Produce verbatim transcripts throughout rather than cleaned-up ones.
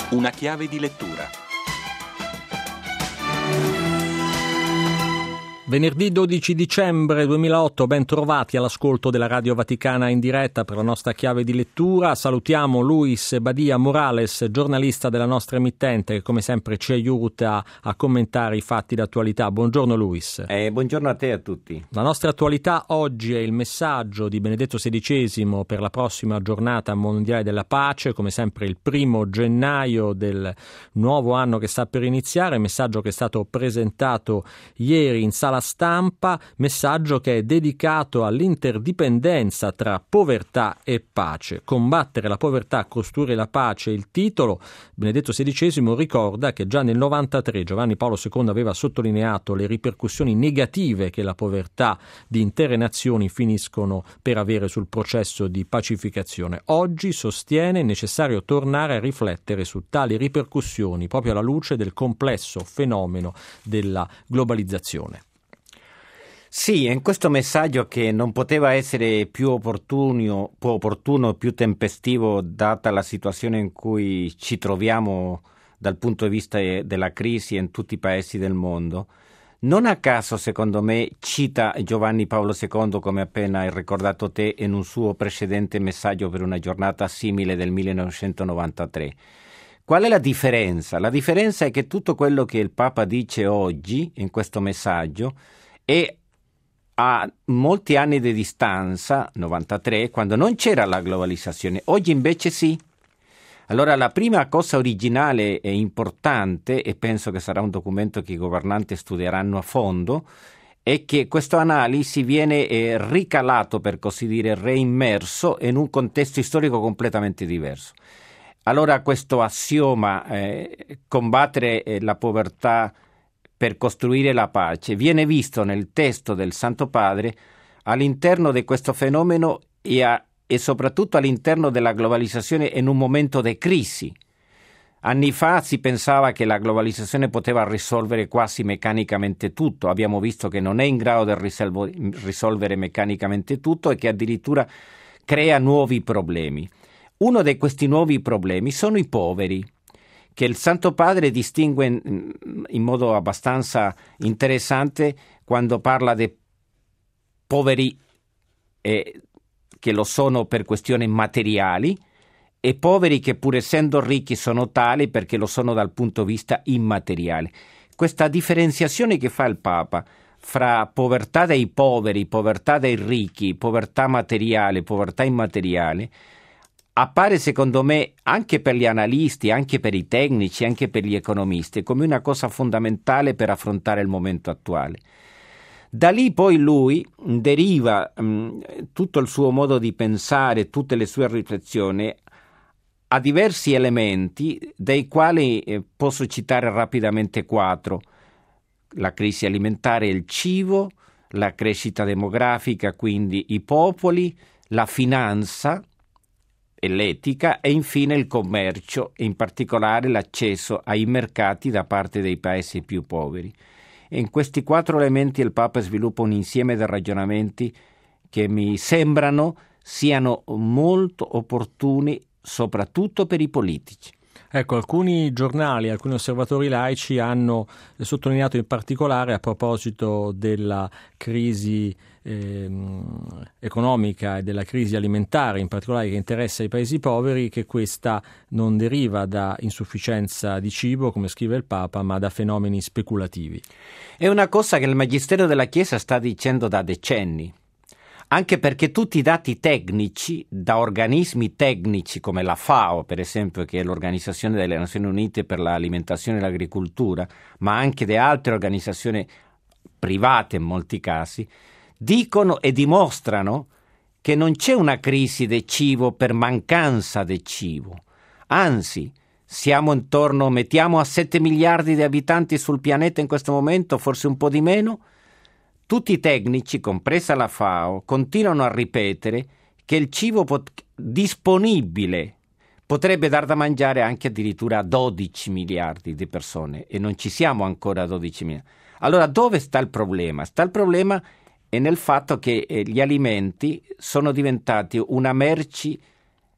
Una chiave di lettura. Venerdì dodici dicembre duemilaotto, ben trovati all'ascolto della Radio Vaticana in diretta per la nostra chiave di lettura. Salutiamo Luis Badia Morales, giornalista della nostra emittente, che come sempre ci aiuta a commentare i fatti d'attualità. Buongiorno Luis. Eh, buongiorno a te e a tutti. La nostra attualità oggi è il messaggio di Benedetto sedicesimo per la prossima giornata mondiale della pace, come sempre il primo gennaio del nuovo anno che sta per iniziare, messaggio che è stato presentato ieri in sala stampa, messaggio che è dedicato all'interdipendenza tra povertà e pace. Combattere la povertà, costruire la pace, il titolo. Benedetto sedicesimo ricorda che già nel novantatré Giovanni Paolo secondo aveva sottolineato le ripercussioni negative che la povertà di intere nazioni finiscono per avere sul processo di pacificazione. Oggi sostiene necessario tornare a riflettere su tali ripercussioni proprio alla luce del complesso fenomeno della globalizzazione. Sì, in questo messaggio che non poteva essere più opportuno, più opportuno, più tempestivo data la situazione in cui ci troviamo dal punto di vista della crisi in tutti i paesi del mondo, non a caso secondo me cita Giovanni Paolo secondo, come appena hai ricordato te, in un suo precedente messaggio per una giornata simile del millenovecentonovantatré. Qual è la differenza? La differenza è che tutto quello che il Papa dice oggi in questo messaggio è a molti anni di distanza, novantatré, quando non c'era la globalizzazione, oggi invece sì. Allora la prima cosa originale e importante, e penso che sarà un documento che i governanti studieranno a fondo, è che questa analisi viene eh, ricalato, per così dire, reimmerso in un contesto storico completamente diverso. Allora questo assioma, eh, combattere eh, la povertà per costruire la pace, viene visto nel testo del Santo Padre all'interno di questo fenomeno e, a, e soprattutto all'interno della globalizzazione in un momento di crisi. Anni fa si pensava che la globalizzazione poteva risolvere quasi meccanicamente tutto, abbiamo visto che non è in grado di risolvo, risolvere meccanicamente tutto e che addirittura crea nuovi problemi. Uno di questi nuovi problemi sono i poveri, che il Santo Padre distingue in, in modo abbastanza interessante quando parla di poveri eh, che lo sono per questioni materiali e poveri che pur essendo ricchi sono tali perché lo sono dal punto di vista immateriale. Questa differenziazione che fa il Papa fra povertà dei poveri, povertà dei ricchi, povertà materiale, povertà immateriale, appare secondo me anche per gli analisti, anche per i tecnici, anche per gli economisti come una cosa fondamentale per affrontare il momento attuale. Da lì poi lui deriva mh, tutto il suo modo di pensare, tutte le sue riflessioni a diversi elementi dei quali eh, posso citare rapidamente quattro: la crisi alimentare e il cibo, la crescita demografica, quindi i popoli, la finanza e l'etica e infine il commercio e in particolare l'accesso ai mercati da parte dei paesi più poveri. E in questi quattro elementi il Papa sviluppa un insieme di ragionamenti che mi sembrano siano molto opportuni soprattutto per i politici. Ecco, alcuni giornali, alcuni osservatori laici hanno sottolineato in particolare a proposito della crisi eh, economica e della crisi alimentare, in particolare che interessa i paesi poveri, che questa non deriva da insufficienza di cibo, come scrive il Papa, ma da fenomeni speculativi. È una cosa che il Magistero della Chiesa sta dicendo da decenni. Anche perché tutti i dati tecnici, da organismi tecnici come la FAO, per esempio, che è l'Organizzazione delle Nazioni Unite per l'alimentazione e l'agricoltura, ma anche di altre organizzazioni private in molti casi, dicono e dimostrano che non c'è una crisi del cibo per mancanza di cibo. Anzi, siamo intorno, mettiamo a sette miliardi di abitanti sul pianeta in questo momento, forse un po' di meno. Tutti i tecnici, compresa la FAO, continuano a ripetere che il cibo pot- disponibile potrebbe dar da mangiare anche addirittura a dodici miliardi di persone e non ci siamo ancora a dodici miliardi. Allora dove sta il problema? Sta il problema è nel fatto che eh, gli alimenti sono diventati una merci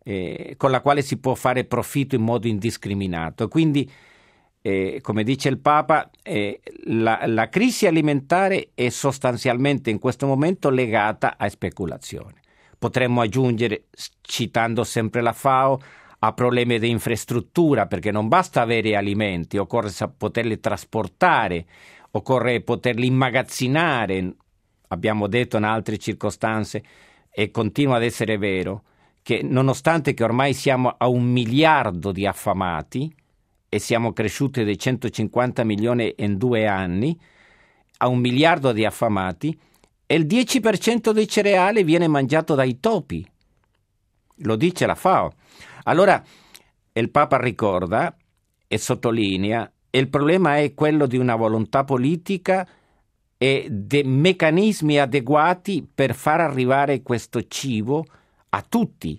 eh, con la quale si può fare profitto in modo indiscriminato. Quindi, eh, come dice il Papa, eh, la, la crisi alimentare è sostanzialmente in questo momento legata a speculazione. Potremmo aggiungere, citando sempre la FAO, a problemi di infrastruttura, perché non basta avere alimenti, occorre poterli trasportare, occorre poterli immagazzinare. Abbiamo detto in altre circostanze, e continua ad essere vero, che nonostante che ormai siamo a un miliardo di affamati e siamo cresciuti di centocinquanta milioni in due anni, a un miliardo di affamati, e il dieci per cento dei cereali viene mangiato dai topi. Lo dice la FAO. Allora il Papa ricorda e sottolinea, e il problema è quello di una volontà politica e dei meccanismi adeguati per far arrivare questo cibo a tutti,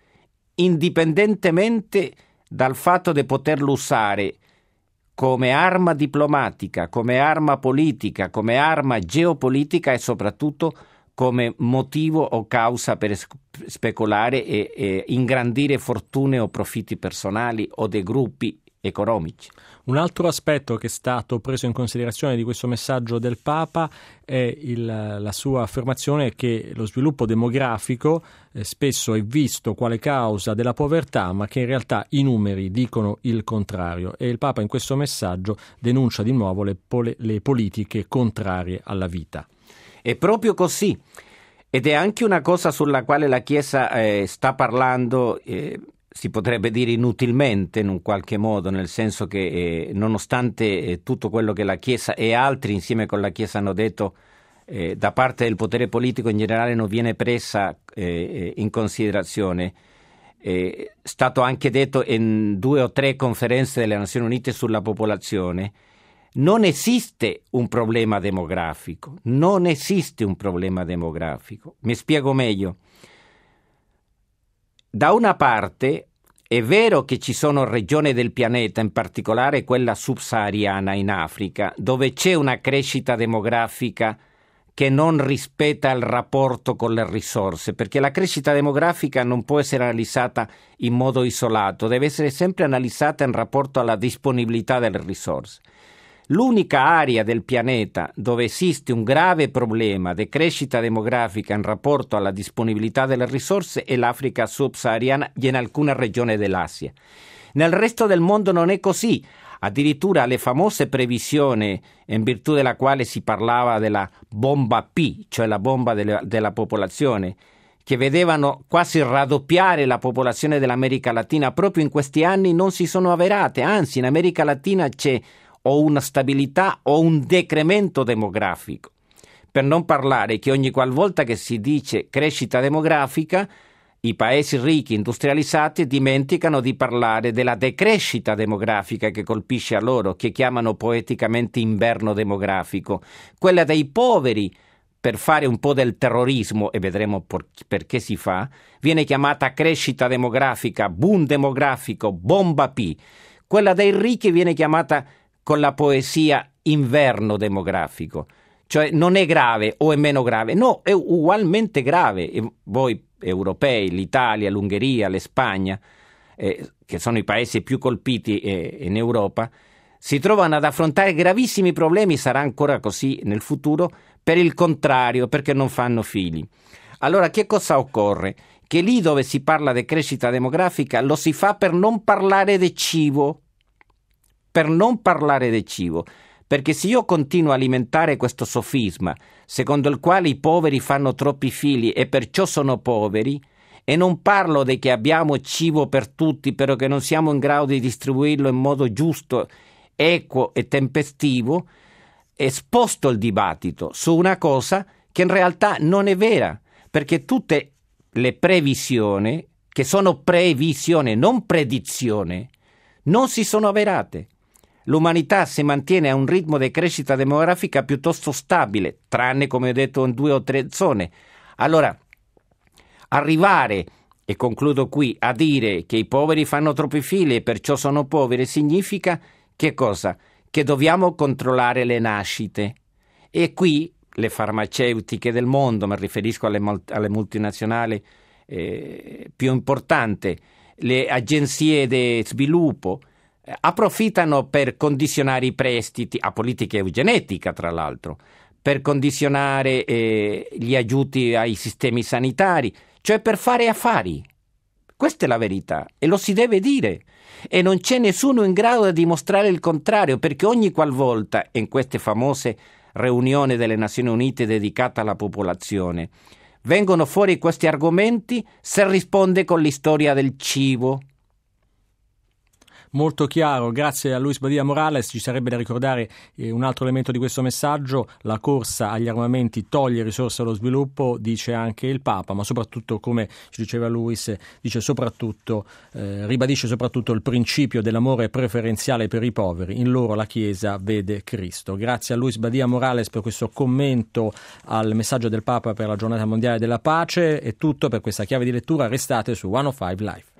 indipendentemente dal fatto di poterlo usare come arma diplomatica, come arma politica, come arma geopolitica e soprattutto come motivo o causa per speculare e, e ingrandire fortune o profitti personali o dei gruppi economici. Un altro aspetto che è stato preso in considerazione di questo messaggio del Papa è il, la sua affermazione che lo sviluppo demografico eh, spesso è visto quale causa della povertà, ma che in realtà i numeri dicono il contrario, e il Papa in questo messaggio denuncia di nuovo le, pole, le politiche contrarie alla vita. È proprio così, ed è anche una cosa sulla quale la Chiesa eh, sta parlando, eh, si potrebbe dire inutilmente in un qualche modo, nel senso che eh, nonostante eh, tutto quello che la Chiesa e altri insieme con la Chiesa hanno detto, eh, da parte del potere politico in generale non viene presa eh, in considerazione. È stato anche detto in due o tre conferenze delle Nazioni Unite sulla popolazione. Non esiste un problema demografico, non esiste un problema demografico. Mi spiego meglio. Da una parte è vero che ci sono regioni del pianeta, in particolare quella subsahariana in Africa, dove c'è una crescita demografica che non rispetta il rapporto con le risorse, perché la crescita demografica non può essere analizzata in modo isolato, deve essere sempre analizzata in rapporto alla disponibilità delle risorse. L'unica area del pianeta dove esiste un grave problema di crescita demografica in rapporto alla disponibilità delle risorse è l'Africa subsahariana e in alcune regioni dell'Asia. Nel resto del mondo non è così. Addirittura le famose previsioni in virtù della quale si parlava della bomba P, cioè la bomba delle, della popolazione, che vedevano quasi raddoppiare la popolazione dell'America Latina proprio in questi anni, non si sono avverate. Anzi, in America Latina c'è o una stabilità o un decremento demografico. Per non parlare che ogni qualvolta che si dice crescita demografica, i paesi ricchi industrializzati dimenticano di parlare della decrescita demografica che colpisce a loro, che chiamano poeticamente inverno demografico, quella dei poveri. Per fare un po' del terrorismo, e vedremo por- perché si fa, viene chiamata crescita demografica, boom demografico, bomba P. Quella dei ricchi viene chiamata con la poesia inverno demografico, cioè non è grave o è meno grave, no, è ugualmente grave. E voi europei, l'Italia, l'Ungheria, l'Espagna, eh, che sono i paesi più colpiti eh, in Europa, si trovano ad affrontare gravissimi problemi, sarà ancora così nel futuro, per il contrario, perché non fanno figli. Allora che cosa occorre? Che lì dove si parla di crescita demografica lo si fa per non parlare di cibo, per non parlare del cibo, perché se io continuo a alimentare questo sofisma secondo il quale i poveri fanno troppi figli e perciò sono poveri, e non parlo di che abbiamo cibo per tutti però che non siamo in grado di distribuirlo in modo giusto, equo e tempestivo, e sposto il dibattito su una cosa che in realtà non è vera, perché tutte le previsioni, che sono previsione, non predizione, non si sono avverate. L'umanità si mantiene a un ritmo di crescita demografica piuttosto stabile, tranne, come ho detto, in due o tre zone. Allora, arrivare, e concludo qui, a dire che i poveri fanno troppi figli e perciò sono poveri, significa che cosa? Che dobbiamo controllare le nascite. E qui le farmaceutiche del mondo, mi riferisco alle, alle multinazionali, eh, più importanti, le agenzie di sviluppo, eh, approfittano per condizionare i prestiti a politica eugenetica, tra l'altro, per condizionare eh, gli aiuti ai sistemi sanitari, cioè per fare affari. Questa è la verità e lo si deve dire. E non c'è nessuno in grado di dimostrare il contrario, perché ogni qualvolta in queste famose riunioni delle Nazioni Unite dedicate alla popolazione vengono fuori questi argomenti, si risponde con l'istoria del cibo. Molto chiaro, grazie a Luis Badia Morales. Ci sarebbe da ricordare eh, un altro elemento di questo messaggio: la corsa agli armamenti toglie risorse allo sviluppo, dice anche il Papa, ma soprattutto, come ci diceva Luis, dice soprattutto, eh, ribadisce soprattutto il principio dell'amore preferenziale per i poveri. In loro la Chiesa vede Cristo. Grazie a Luis Badia Morales per questo commento al messaggio del Papa per la giornata mondiale della pace. È tutto per questa chiave di lettura. Restate su centocinque Live.